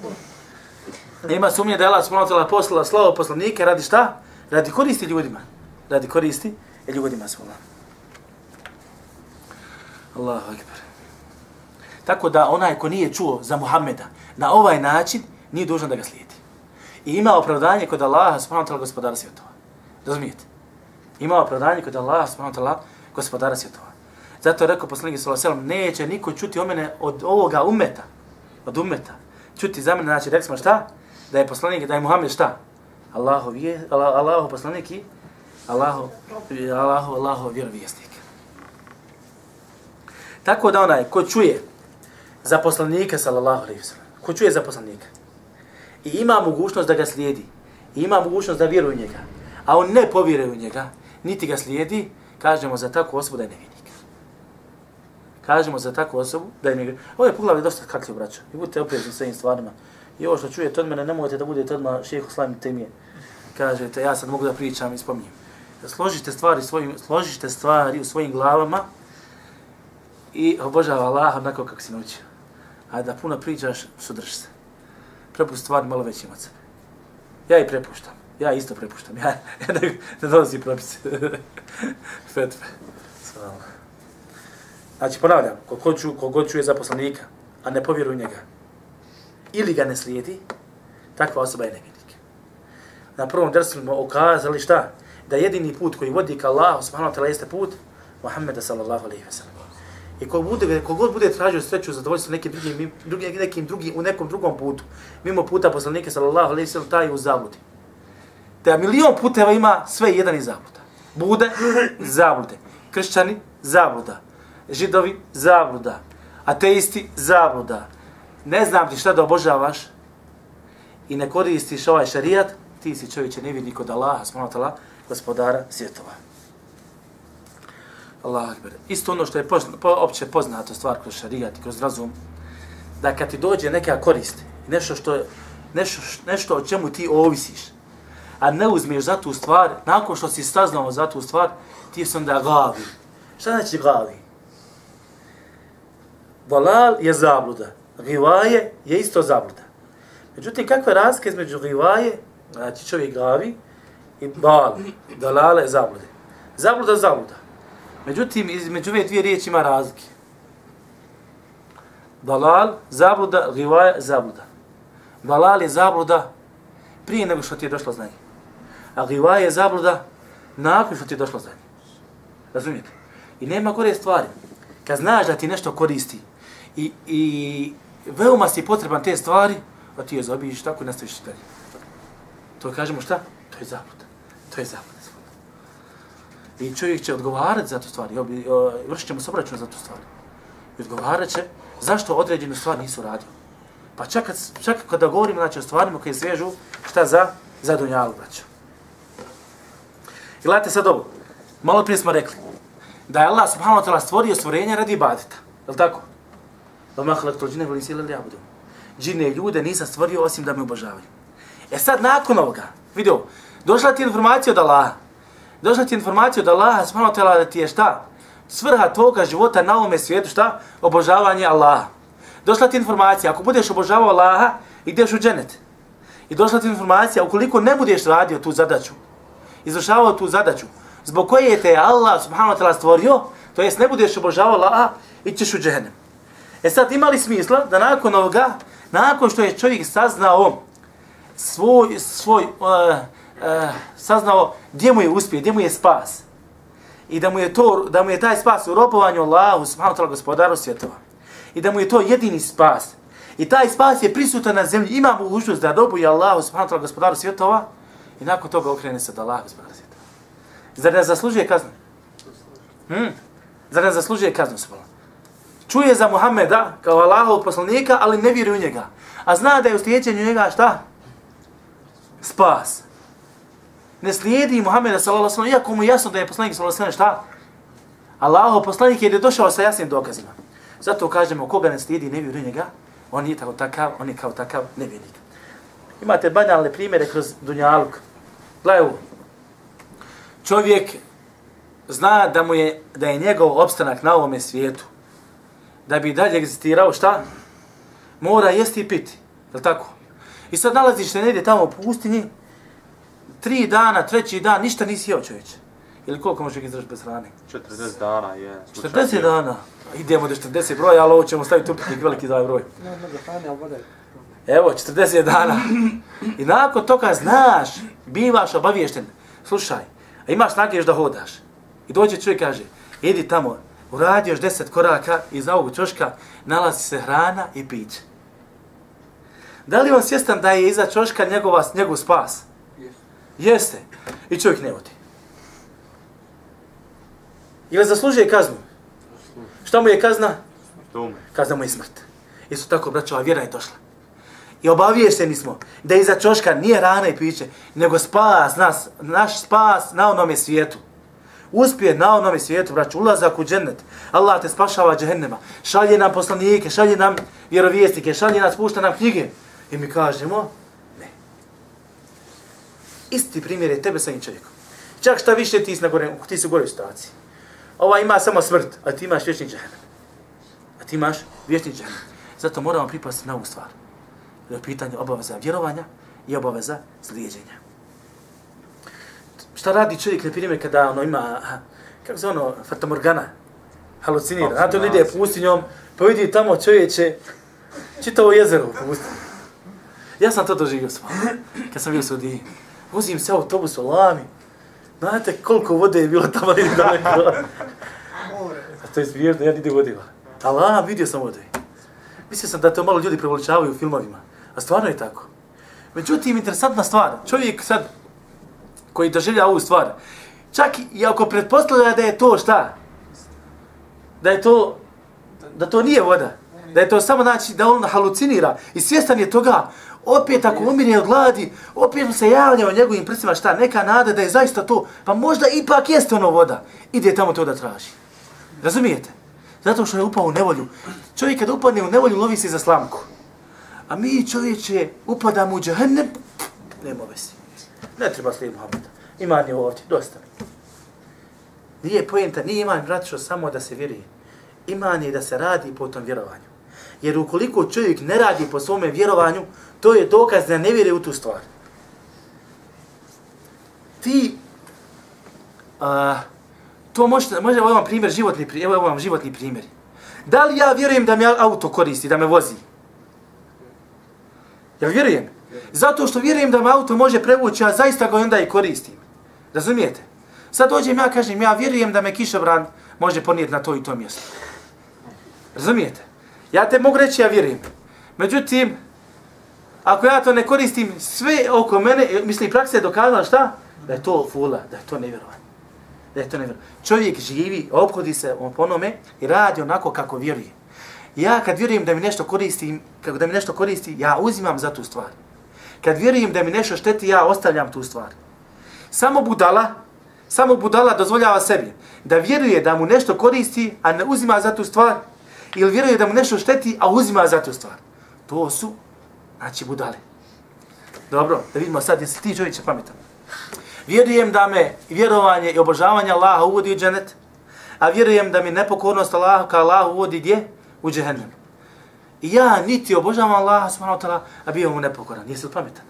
Nema sumnje da je Allah subhanahu wa ta'ala poslala slao poslanika radi šta? Radi koristi ljudima. Radi koristi i ljudima svala. Allahu ekber. Tako da onaj ko nije čuo za Muhammeda na ovaj način, nije dužan da ga slijedi. I ima opravdanje kod Allaha subhanahu wa ta'ala gospodara svjetova. Razumijete? Ima opravdanje kod Allaha subhanahu wa ta'ala gospodara svjetova. Zato je rekao poslanik sallallahu alejhi ve sellem, neće niko čuti o mene od ovoga umeta, od umeta. Čuti za mene, znači rekli smo šta? Da je poslanik, da je Muhammed šta? Allahu je, Allahu poslanik i Allahu, Allahu, Allahu vjerovjesnik. Tako da onaj ko čuje za poslanika sallallahu alejhi ve sellem, ko čuje za poslanika i ima mogućnost da ga slijedi, i ima mogućnost da vjeruje u njega, a on ne povjeruje u njega, niti ga slijedi, kažemo za takvu osobu da je nevinik. Kažemo za takvu osobu da je nevinik. Ovo je poglavlje dosta kakljivo, braćo. I budite oprezni s ovim stvarima. I ovo što čujete od mene, nemojte da budete odmah šejh Islam Temije. Kažete, ja sad mogu da pričam i spominjem. Složite stvari, svojim, složite stvari u svojim glavama i obožava Allaha onako kako si naučio. A da puno pričaš, sudrži se. Prepusti stvari malo većim od sebe. Ja i prepuštam. Ja isto prepuštam. Ja ne, ne donosi propise. Fetve. Znači, ponavljam, kogod ču, kogod čuje za poslanika, a ne povjeruje njega, ili ga ne slijedi, takva osoba je nevjernik. Na prvom dersu smo ukazali šta? Da jedini put koji vodi ka Allahu subhanahu wa ta'ala jeste put Muhammeda sallallahu alejhi ve sellem. I kog bude, kogod bude tražio sreću, zadovoljstvo nekim drugim, drugim, nekim drugim, u nekom drugom putu, mimo puta poslanika sallallahu alejhi ve sellem, taj u zabludi. Da milion puteva ima sve jedan iz zabluda. Bude zablude. Kršćani zabluda. Židovi zabluda. Ateisti zabluda. Ne znam ti šta da obožavaš i ne koristiš ovaj šarijat, ti si čovječe nevjernik od Allaha subhanahu wa ta'ala, gospodara svjetova. Allahu ekber. Isto ono što je pozna, po, opće poznato stvar kroz šarijat i kroz razum, da kad ti dođe neka korist, nešto što nešto nešto o čemu ti ovisiš, a ne uzmeš za tu stvar, nakon što si saznao za tu stvar, ti se onda gavi. Šta znači gavi? Dalal je zabluda, givaje je isto zabluda. Međutim, kakva je razlika između givaje, znači čovjek gavi, i bal, dalale je zablude. Zabluda, zabluda. Međutim, između ove dvije riječi ima razlike. Dalal, zabluda, givaje, zabluda. Dalal je zabluda prije nego što ti je došlo znanje. A givaje je zabluda nakon što ti je došlo znanje. Razumijete? I nema gore stvari. Kad znaš da ti nešto koristi i, i veoma si potreban te stvari, a ti je zaobiđiš tako i nastaviš dalje. To kažemo šta? To je zabluda. To je zabluda. I čovjek će odgovarati za tu stvar, i vršit ćemo se obračun za tu stvar. I odgovarat će zašto određenu stvar nisu radio. Pa čak, kad, čak kada govorimo znači, o stvarima koje svežu, šta za? Za dunjalu, braću. I gledajte sad ovo. Malo prije smo rekli da je Allah subhanahu wa ta'ala stvorio stvorenja radi ibadeta. Je li tako? Vama halaktul džine wal insa illa liya'budun. Džine i ljude nisam stvorio osim da me obožavaju. E sad nakon ovoga, vidio, došla ti informacija od Allaha. Došla ti informacija od Allaha subhanahu wa ta'ala da ti je šta? Svrha toga života na ovome svijetu šta? Obožavanje Allaha. Došla ti informacija, ako budeš obožavao Allaha, ideš u dženet. I došla ti informacija, ukoliko ne budeš radio tu zadaću, izvršavao tu zadaću, zbog koje te Allah subhanahu wa ta'ala stvorio, to jest ne budeš obožavao Allaha, ićeš u džehennem. E sad ima li smisla da nakon ovoga, nakon što je čovjek saznao svoj, svoj uh, uh, saznao gdje mu je uspjeh, gdje mu je spas, i da mu je, to, da mu je taj spas u robovanju Allahu subhanahu wa ta'ala gospodaru svjetova, i da mu je to jedini spas, i taj spas je prisutan na zemlji, ima mogućnost da robuje Allahu subhanahu wa ta'ala gospodaru svjetova, i nakon toga okrene se od Allaha gospodaru svjetova. Zar ne zaslužuje kaznu? Hmm? Zar ne zaslužuje kaznu? Čuje za Muhammeda kao Allahovog poslanika, ali ne vjeruje u njega. A zna da je u slijedjenju njega šta? Spas. Ne slijedi Muhammeda sallallahu alejhi ve sellem, iako mu je jasno da je poslanik sallallahu alejhi ve sellem šta? Allahov poslanik je došao sa jasnim dokazima. Zato kažemo, koga ne slijedi i ne vjeruje u njega, on je kao takav, on je kao takav nevjernik. Imate banalne primjere kroz dunjaluk. Gledaj ovo. Čovjek zna da mu je, da je njegov opstanak na ovome svijetu, da bi dalje egzistirao, šta? Mora jesti i piti, je li tako? I sad nalaziš se negdje tamo u pustinji, tri dana, treći dan, ništa nisi jeo, čovječe. Ili koliko može izdržati bez hrane? četrdeset dana je. četrdeset dana? Idemo do četrdeset broja, ali ovo ćemo staviti upitnik veliki za ovaj broj. Evo, četrdeset dana. I nakon toga znaš, bivaš obaviješten. Slušaj, a imaš snage još da hodaš. I dođe čovjek kaže, idi tamo, uradi još deset koraka i za ovog čoška nalazi se hrana i piće. Da li on svjestan da je iza čoška njegova, njegov spas? Jeste. I čovjek ne odi. Ili zaslužuje kaznu? Šta mu je kazna? Kazna mu je smrt. Isto tako, braćo, vjera je došla. I obaviješteni smo da iza čoška nije hrana i piće, nego spas, nas, naš spas na onome svijetu. Uspije na onome svijetu, braću, ulazak u džennet. Allah te spašava džehennema. Šalje nam poslanike, šalje nam vjerovjesnike, šalje nas, pušta nam knjige. I mi kažemo, ne. Isti primjer je tebe sa ovim čovjekom. Čak šta više ti si, na gore, ti si u goroj situaciji. Ova ima samo smrt, a ti imaš vječni džehennem. A ti imaš vječni džehennem. Zato moramo pripasti na ovu stvar. To je pitanje obaveza vjerovanja i obaveza slijeđenja. Šta radi čovjek, na primjer, kada ono ima, kako se ono, fatamorgana, halucinira. Znate, on ide pustinjom, pa vidi tamo čovječe, čitavo jezero po pustinju. Ja sam to doživio s vama, kad sam bio u Saudiji. Vozim se autobus u Lami. Znate koliko vode je bilo tamo ili daleko. A to je smiješno, ja nide vodila. Allah, vidio sam vode. Mislio sam da to malo ljudi prevoličavaju u filmovima. A stvarno je tako. Međutim, interesantna stvar. Čovjek sad, koji doživlja ovu stvar, čak i ako pretpostavlja da je to šta? Da je to, da to nije voda. Da je to samo znači da on halucinira i svjestan je toga, opet ako umire od gladi, opet mu se javlja o njegovim prsima šta, neka nada da je zaista to, pa možda ipak jeste ono voda. Ide tamo to da traži. Razumijete? Zato što je upao u nevolju. Čovjek kad upadne u nevolju, lovi se za slamku. A mi čovječe upadamo u džehennem, nema vesi. Ne treba slijed Muhammeda. Iman je ovdje, dosta. Nije poenta, nije iman, bratišo, samo da se vjeruje. Iman je da se radi po tom vjerovanju. Jer ukoliko čovjek ne radi po svome vjerovanju, to je dokaz da ne vjeruje u tu stvar. Ti, a, to možete, može ovo vam primjer, životni, evo vam životni primjer. Da li ja vjerujem da mi auto koristi, da me vozi? Ja vjerujem. Zato što vjerujem da me auto može prevući, a zaista ga onda i koristim. Razumijete? Sad dođem ja, kažem, ja vjerujem da me kišobran može ponijeti na to i to mjesto. Razumijete? Ja te mogu reći, ja vjerujem. Međutim, ako ja to ne koristim, sve oko mene, misli, praksa je dokazala šta? Da je to fula, da je to nevjerovanje. Da je to nevjerovanje. Čovjek živi, obhodi se on po onome i radi onako kako vjeruje. Ja kad vjerujem da mi nešto koristi, kako da mi nešto koristi, ja uzimam za tu stvar. Kad vjerujem da mi nešto šteti, ja ostavljam tu stvar. Samo budala, samo budala dozvoljava sebi da vjeruje da mu nešto koristi, a ne uzima za tu stvar, ili vjeruje da mu nešto šteti, a uzima za tu stvar. To su, znači, budale. Dobro, da vidimo sad, jesi ti čovječe pametan. Vjerujem da me vjerovanje i obožavanje Allaha uvodi u dženet, a vjerujem da mi nepokornost Allaha ka Allahu uvodi gdje? U džehennem. I ja niti obožavam Allaha subhanahu wa ta'ala, a bio mu nepokoran. Jesi li pametan?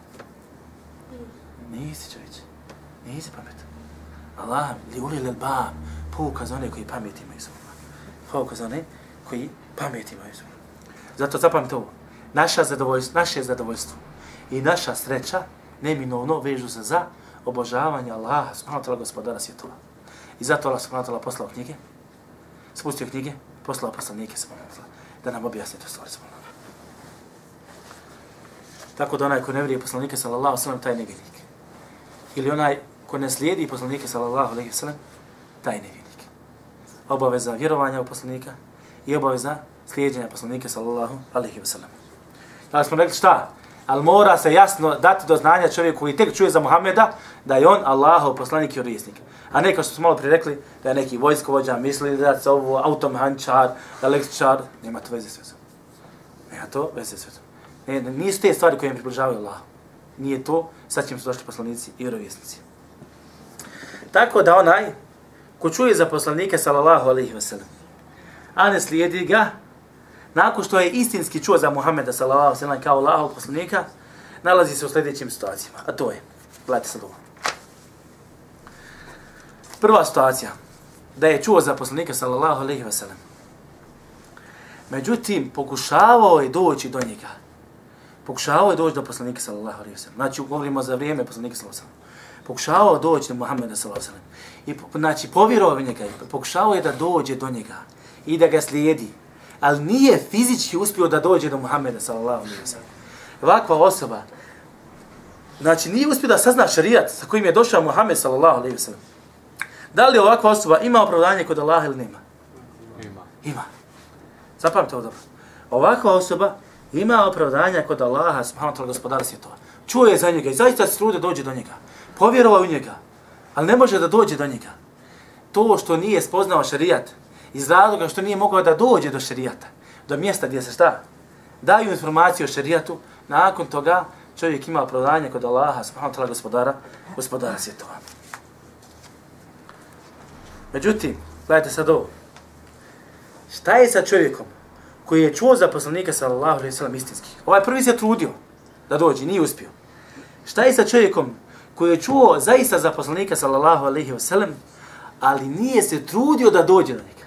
Nisi čovječe. Nisi pametan. Allah li ulil albab, pouka za one koji pamet imaju za Allah. Pouka za one koji pamet imaju za Allah. Zato zapamite ovo. Naša zadovoljstvo, naše zadovoljstvo i naša sreća neminovno vežu se za obožavanje Allaha subhanahu wa ta'ala, gospodara svjetova. I zato Allah subhanahu wa ta'ala poslao knjige, spustio knjige, poslao poslanike subhanahu wa ta'ala da nam objasni to stvari subhanahu wa ta'ala. Tako da onaj ko ne vjeruje poslanike sallallahu alejhi ve sellem, taj je nevjernik. Ili onaj ko ne slijedi poslanike sallallahu alejhi ve sellem, taj je nevjernik. Obaveza vjerovanja u poslanika i obaveza slijedjenja poslanika sallallahu alejhi ve sellem. Da smo rekli šta? Ali mora se jasno dati do znanja čovjeku koji tek čuje za Muhameda da je on Allahov poslanik i vjerovjesnik. A ne kao što smo malo prije rekli da je neki vojskovođa, misli da je ovo automehančar, električar, nema to veze s vezom. Nema to veze s vezom. Ne, nisu te stvari koje im približavaju Allah. Nije to, sad ćemo su došli poslanici i vjerovjesnici. Tako da onaj ko čuje za poslanike sallallahu alejhi ve sellem, a ne slijedi ga, nakon što je istinski čuo za Muhameda sallallahu alejhi ve sellem kao Allahov poslanika, nalazi se u sljedećim situacijama. A to je, gledajte sad ovo. Prva situacija, da je čuo za poslanika sallallahu alejhi ve sellem. Međutim, pokušavao je doći do njega. Pokušavao je doći do poslanika sallallahu alejhi ve sellem. Znači, govorimo za vrijeme poslanika sallallahu alejhi ve sellem. Pokušavao doći do Muhameda sallallahu alejhi ve sellem. I znači, povjerovao je njega. Pokušavao je da dođe do njega i da ga slijedi. Ali nije fizički uspio da dođe do Muhameda sallallahu alejhi ve sellem. Ovakva osoba, znači, nije uspio da sazna šerijat sa kojim je došao Muhammed sallallahu alejhi ve sellem. Da li ovakva osoba ima opravdanje kod Allaha ili nema? Ima. Ima. Zapamite ovo dobro. Ovakva osoba ima opravdanja kod Allaha subhanahu wa ta'ala, gospodara svjetova. Čuo je za njega i zaista se trude dođe do njega. Povjerovao u njega, ali ne može da dođe do njega. To što nije spoznao šerijat, iz razloga što nije mogao da dođe do šerijata, do mjesta gdje se šta? Daju informaciju o šerijatu, nakon toga čovjek ima opravdanje kod Allaha subhanahu wa ta'ala, gospodara, gospodara svjetova. Međutim, gledajte sad ovo. Šta je sa čovjekom koji je čuo za poslanika sallallahu alejhi ve sellem istinski? Ovaj prvi se trudio da dođe, nije uspio. Šta je sa čovjekom koji je čuo zaista za poslanika sallallahu alejhi ve sellem, ali nije se trudio da dođe do njega?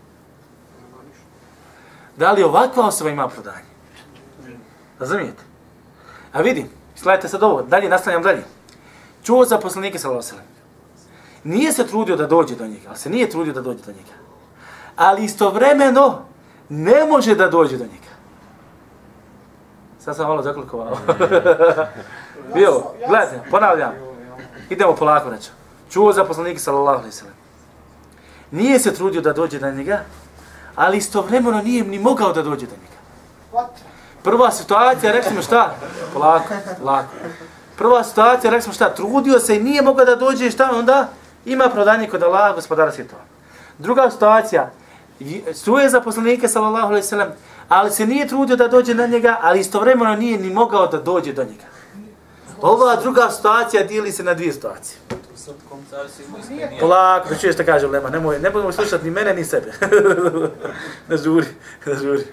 Da li ovakva osoba ima opravdanje? Razumijete? A vidim, gledajte sad ovo, dalje nastavljam dalje. Čuo za poslanika sallallahu alejhi ve sellem. Nije se trudio da dođe do njega, ali se nije trudio da dođe do njega. Ali istovremeno ne može da dođe do njega. Sad sam malo zaklikovao. Bio, gledajte, ponavljam. Idemo polako, reću. Čuo za poslanika sallallahu alejhi ve sellem. Nije se trudio da dođe do njega, ali istovremeno nije ni mogao da dođe do njega. Prva situacija, rekli smo šta? Polako, polako. Prva situacija, rekli smo šta? Trudio se i nije mogao da dođe, šta onda? Ima opravdanje kod Allaha, gospodara svjetova. Druga situacija, čuje za poslanike sallallahu alejhi ve sellem, ali se nije trudio da dođe do njega, ali istovremeno nije ni mogao da dođe do njega. Ova druga situacija dijeli se na dvije situacije. Polako, da čuješ šta kaže ulema, nemoj, ne budemo slušati ni mene ni sebe. Ne žuri, ne žuri.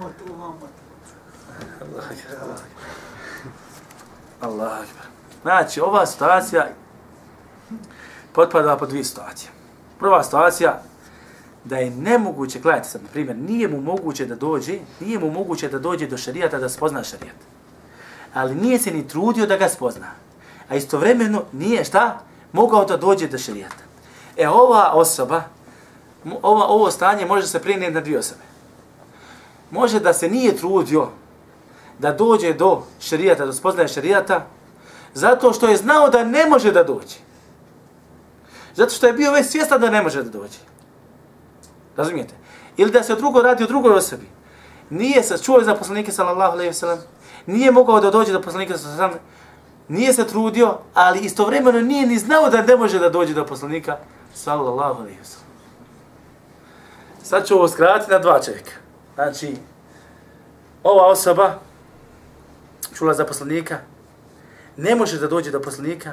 Allah akbar. Znači, ova situacija potpada po dvije situacije. Prva situacija, da je nemoguće, gledajte sad, na primjer, nije mu moguće da dođe, nije mu moguće da dođe do šerijata, da spozna šerijat. Ali nije se ni trudio da ga spozna. A istovremeno nije šta? Mogao da dođe do šerijata. E, ova osoba, ova, ovo stanje može se prenijeti na dvije osobe. Može da se nije trudio da dođe do šerijata, do spoznaje šerijata, zato što je znao da ne može da dođe. Zato što je bio već svjestan da ne može da dođe. Razumijete? Ili da se drugo radi o drugoj osobi. Nije se čuo za poslanike sallallahu alejhi ve sellem, nije mogao da dođe do poslanika sallallahu alejhi ve sellem, nije se trudio, ali istovremeno nije ni znao da ne može da dođe do poslanika sallallahu alejhi ve sellem. Sad ću ovo skratiti na dva čovjeka. Znači, ova osoba čula za poslanika, ne može da dođe do poslanika.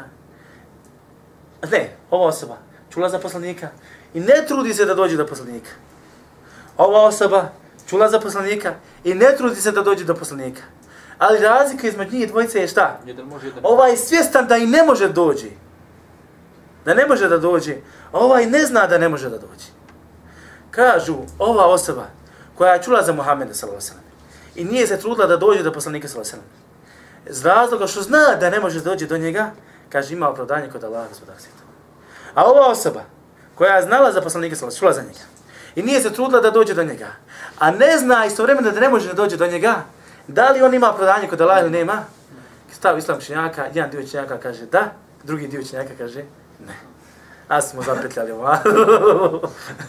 Ne, ova osoba čula za poslanika i ne trudi se da dođe do poslanika. Ova osoba čula za poslanika i ne trudi se da dođe do poslanika. Ali razlika između njih dvojice je šta? Ovaj je svjestan da i ne može dođi. Da ne može da dođe. A ovaj ne zna da ne može da dođe. Kažu, ova osoba koja je čula za Muhameda sallallahu alejhi ve sellem i nije se trudila da dođe do poslanika sallallahu alejhi ve sellem, iz razloga što zna da ne može doći do njega, kaže, ima opravdanje kod Allaha gospodara svijeta. A ova osoba koja je znala za poslanika sallallahu alejhi ve sellem, čula za njega i nije se trudila da dođe do njega, a ne zna istovremeno da ne može da dođe do njega, da li on ima opravdanje kod Allaha ili nema? Stav islam učenjaka, jedan dio učenjaka kaže da, drugi dio učenjaka kaže ne. A smo zapetljali ovo.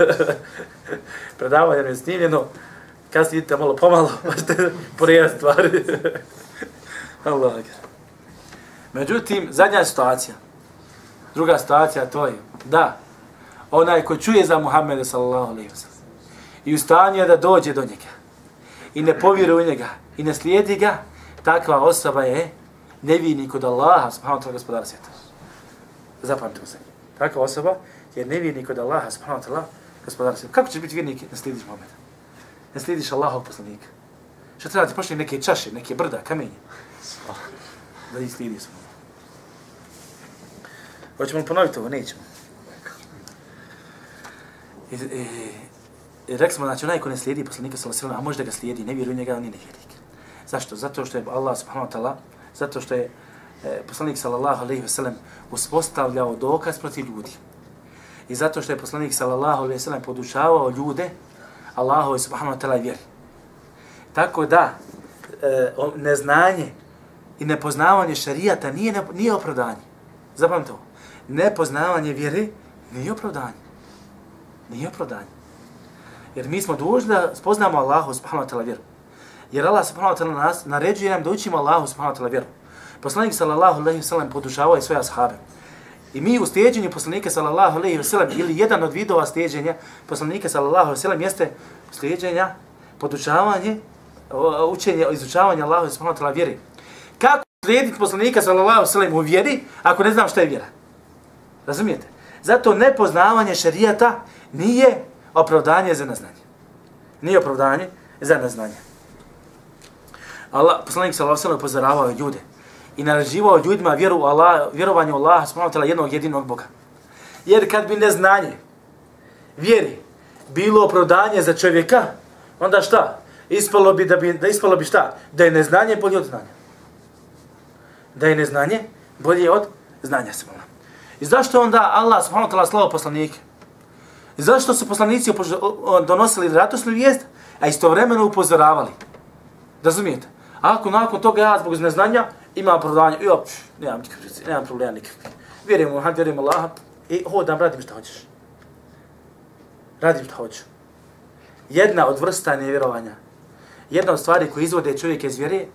Predavanje je snimljeno, kasnije idite malo pomalo, možete porijedati stvari. Allah. Međutim, zadnja situacija, druga situacija to je da onaj ko čuje za Muhammeda sallallahu alejhi ve sellem i u stanju je da dođe do njega i ne povjeruje u njega i ne slijedi ga, takva osoba je nevjernik kod Allaha subhanahu wa ta'ala gospodara svijeta. Zapamtimo se. Takva osoba je nevjernik kod Allaha subhanahu wa ta'ala gospodara svijeta. Kako ćeš biti vjernik ne slijediš Muhammeda? Ne slijediš Allahov poslanika? Što treba ti pošli neke čaše, neke brda, kamenje? Da ih slijediš. Hoćemo ponoviti ovo? Nećemo. I, i, i rekli smo, znači, onaj ko ne slijedi poslanika sallallahu alejhi ve sellem, a može da ga slijedi, ne vjeruje njega, on nije nevjernik. Zašto? Zato što je Allah subhanahu wa ta'ala, zato što je e, poslanik sallallahu alejhi ve sellem uspostavljao dokaz protiv ljudi. I zato što je poslanik sallallahu alejhi ve sellem podučavao ljude Allahu subhanahu wa ta'ala vjeri. Tako da e, neznanje i nepoznavanje šarijata nije, ne, nije opravdanje. Zapamtite ovo. Nepoznavanje vjere nije opravdanje. Nije opravdanje. Jer mi smo dužni da spoznamo Allahu subhanahu wa ta'ala vjeru. Jer Allah subhanahu wa ta'ala nas naređuje nam da učimo Allahu subhanahu wa ta'ala vjeru. Poslanik sallallahu alejhi ve sellem podučavao je svoje ashabe. I mi u slijeđenju poslanika sallallahu alejhi ve sellem ili jedan od vidova slijeđenja poslanika sallallahu alejhi ve sellem jeste slijeđenja, podučavanje, učenje, izučavanje Allahu subhanahu wa ta'ala vjeri. Kako slijediti poslanika sallallahu alejhi ve sellem u vjeri ako ne znam šta je vjera? Razumijete? Zato nepoznavanje šerijata nije opravdanje za neznanje. Nije opravdanje za neznanje. Allah, poslanik sallallahu alejhi ve sellem upozoravao ljude i naređivao ljudima vjeru Allah, vjerovanje u Allaha subhanahu wa ta'ala jednog jedinog Boga. Jer kad bi neznanje vjeri bilo opravdanje za čovjeka, onda šta? Ispalo bi da bi da ispalo bi šta? Da je neznanje bolje od znanja. Da je neznanje bolje od znanja subhana. I zašto onda Allah subhanahu wa ta'ala slao poslanike? I zašto su poslanici donosili radosnu vijest, a istovremeno upozoravali? Razumijete? Ako nakon toga ja zbog neznanja imam opravdanje, jo, nemam nikakve, nemam problema nikakve. Vjerujem u Muhammed, vjerujem u Allaha i hodam, radim šta hoćeš. Radim šta hoću. Jedna od vrsta nevjerovanja, jedna od stvari koje izvode čovjeka iz vjere,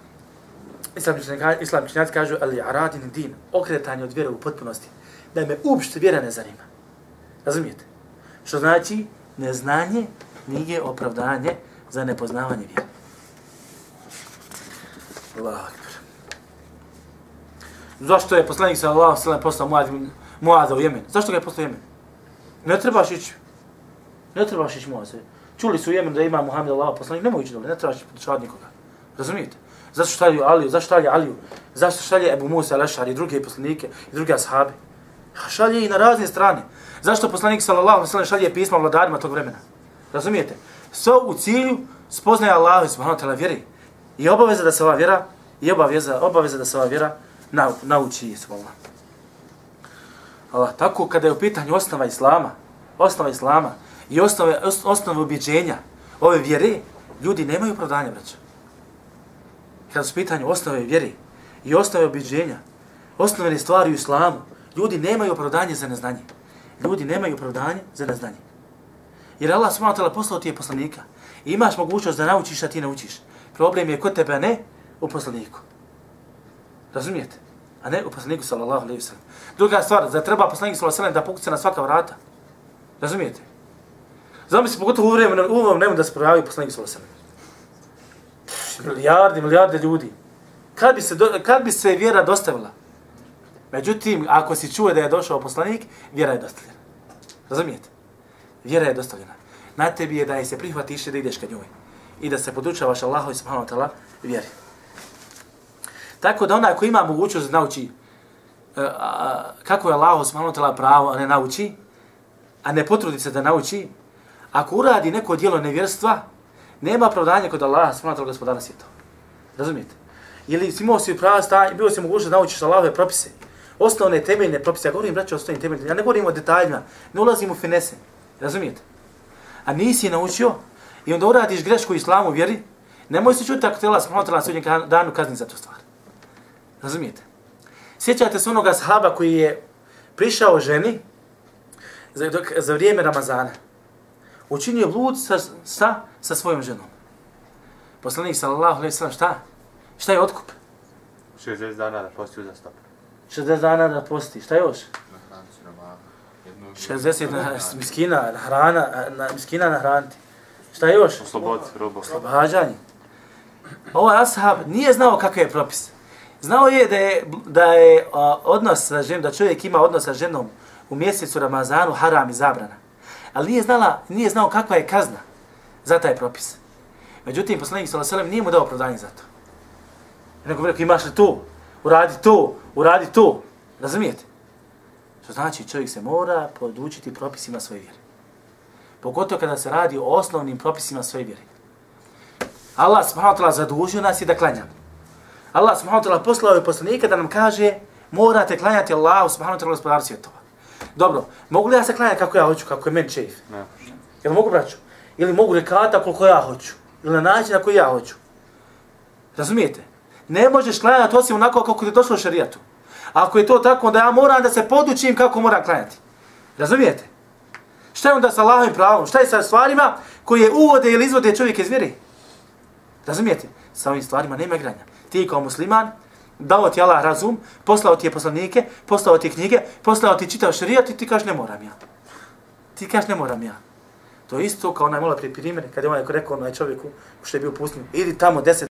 islam činjaci kažu, ali aradin din, okretanje od vjere u potpunosti, da me uopšte vjera ne zanima. Razumijete? Što znači, neznanje nije opravdanje za nepoznavanje vjere. Allahu akbar. Zašto je poslanik sallallahu alejhi ve sellem poslao Muaza u Jemen? Zašto ga je poslao u Jemen? Ne trebaš ići. Ne trebaš ići Muaza. Čuli su u Jemenu da ima Muhammed Allahov poslanik, nemoj ići dole, ne trebaš podučavati nikoga. Razumijete? Zašto šalju Aliju? Zašto šalje Aliju? Zašto šalje Ebu Musa al-Ešari i druge poslanike i druge ashabe? Šalje i na razne strane. Zašto poslanik sallallahu alejhi ve sellem šalje pisma vladarima tog vremena? Razumijete? Sve u cilju spoznaje Allahu subhanahu wa ta'ala vjeri. I obaveza da se ova vjera, i obaveza, obaveza da se ova vjera nau, nauči subhanallah. Allah, tako kada je u pitanju osnova islama, osnova islama i osnove, osnove ubjeđenja ove vjere, ljudi nemaju opravdanja, braća. kada su pitanju osnove vjere i osnove obiđenja, osnovne stvari u islamu, ljudi nemaju opravdanje za neznanje. Ljudi nemaju opravdanje za neznanje. Jer Allah subhanahu wa ta'ala poslao ti je poslanika. I imaš mogućnost da naučiš, a ti ne učiš. Problem je kod tebe, a ne u poslaniku. Razumijete? A ne u poslaniku sallallahu alejhi ve sellem. Druga stvar, da treba poslanik sallallahu alejhi ve sellem da pokuca na svaka vrata. Razumijete? Zamisli pogotovo u vremenu, u ovom vremenu da se pojavi poslanik sallallahu alejhi ve sellem. Milijardi, milijarde ljudi. Kad bi se, do, kad bi se vjera dostavila? Međutim, ako si čuje da je došao poslanik, vjera je dostavljena. Razumijete? Vjera je dostavljena. Na tebi je da je se prihvatiš i da ideš ka njoj. I da se podučavaš Allahu subhanahu wa ta'ala vjeri. Tako da onaj ko ima mogućnost da nauči uh, uh, kako je Allahu subhanahu wa ta'ala pravo, a ne nauči, a ne potrudi se da nauči, ako uradi neko djelo nevjerstva, nema opravdanja kod Allaha subhanahu wa ta'ala gospodara svijeta. Razumijete? Ili si imao si pravo stanje, bilo si mogućnost da naučiš Allahove propise, osnovne temeljne propise. Ja govorim, braćo, o osnovnim temeljnim, ja ne govorim o detaljima, ne ulazim u finese. Razumijete? A nisi naučio i onda uradiš grešku u islamu vjeri, nemoj se čuti ako te Allah subhanahu wa ta'ala na sudnjem danu kazni za tu stvar. Razumijete? Sjećate se onoga sahaba koji je prišao ženi za, za vrijeme Ramazana. Učinio blud sa, sa, sa svojom ženom. Poslanik sallallahu alejhi ve sellem šta? Šta je otkup? šezdeset dana da posti uzastopno. šezdeset dana da posti. Šta još? šezdeset na miskina na hrana, na miskina na hraniti. Šta još? Osloboditi robu. Oslobađanje. Ovaj ashab nije znao kakav je propis. Znao je da je, da je a, odnos sa ženom, da čovjek ima odnos sa ženom u mjesecu Ramazanu haram i zabrana. Ali nije, znala, nije znao kakva je kazna za taj propis. Međutim, poslanik sallallahu alejhi ve sellem nije mu dao opravdanje za to. Nego bi rekao, imaš li to? Uradi to, uradi to. Razumijete? Što znači, čovjek se mora podučiti propisima svoje vjere. Pogotovo kada se radi o osnovnim propisima svoje vjere. Allah subhanahu wa ta'ala zadužio nas i da klanjamo. Allah subhanahu wa ta'ala poslao je poslanika da nam kaže morate klanjati Allahu subhanahu wa ta'ala gospodar svjetova. Dobro, mogu li ja se klanjati kako ja hoću, kako je meni čeif? Ne. Jel mogu, braću? Ili mogu rekata koliko ja hoću? Ili na način na koji ja hoću? Razumijete? Ne možeš klanjati osim onako kako ti je došlo u šerijatu. Ako je to tako, onda ja moram da se podučim kako moram klanjati. Razumijete? Šta je onda sa Allahovim pravom? Šta je sa stvarima koje uvode ili izvode čovjek iz vjere? Razumijete? Sa ovim stvarima nema igranja. Ti kao musliman, dao ti Allah razum, poslao ti je poslanike, poslao ti knjige, poslao ti čitav šerijat i ti kažeš ne moram ja. Ti kažeš ne moram ja. To je isto kao onaj malo prije primjer, kad je onaj rekao onaj čovjeku što je bio pustin, idi tamo deset